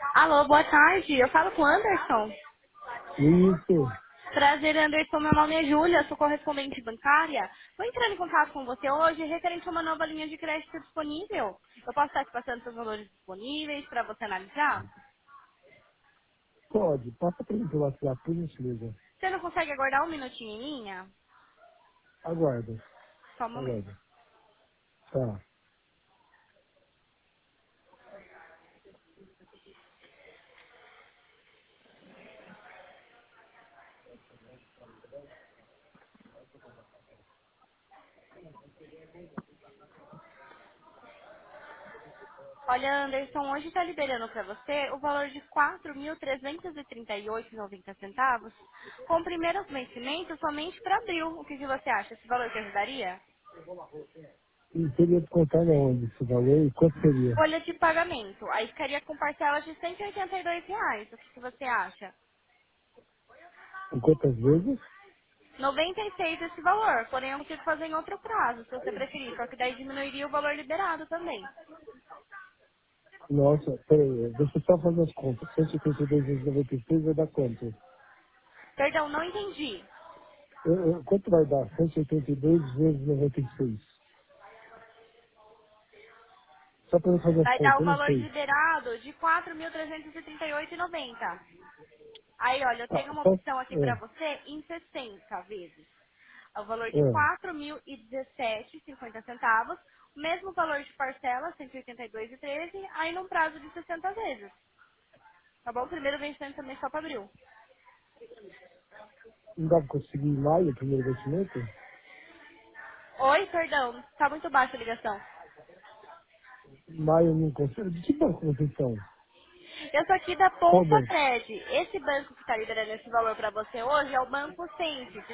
Alô, boa tarde. Eu falo com o Anderson. Isso. Prazer, Anderson. Meu nome é Júlia, sou correspondente bancária. Vou entrar em contato com você hoje referente a uma nova linha de crédito disponível. Eu posso estar te passando seus valores disponíveis para você analisar? Pode. Passa para mim pelo WhatsApp, por gentileza. Você não consegue aguardar um minutinho em linha? Aguarda. Só um momento. Aguarda. Tá. Olha, Anderson, hoje está liberando para você o valor de R$ 4.338,90 com o primeiro vencimento somente para abril. O que você acha? Esse valor te ajudaria? E seria descontar na onde esse valor? E quanto seria? Folha de pagamento. Aí ficaria com parcelas de R$ 182. O que você acha? Em quantas vezes? 96 esse valor, porém eu consigo fazer em outro prazo, se você preferir, só que daí diminuiria o valor liberado também. Nossa, peraí. Deixa eu só fazer as contas. 182 vezes 96 vai dar quanto? Perdão, não entendi. Quanto vai dar? 182 vezes 96. Só para eu fazer as Vai dar contas, o eu não valor sei. liberado de 4.338,90. Aí, olha, eu Ah, tenho uma só... opção aqui pra você em 60 vezes. O valor de É. 4.017,50. O mesmo valor de parcela, 182,13, aí num prazo de 60 vezes. Tá bom? O primeiro vencimento também só para abril. Não dá para conseguir em maio o primeiro investimento? Oi, perdão. Tá muito baixa a ligação. Maio eu não consigo. De que banco vocês são? Eu sou aqui da Qual Ponta banco? Cred. Esse banco que está liberando esse valor para você hoje é o Banco Centro.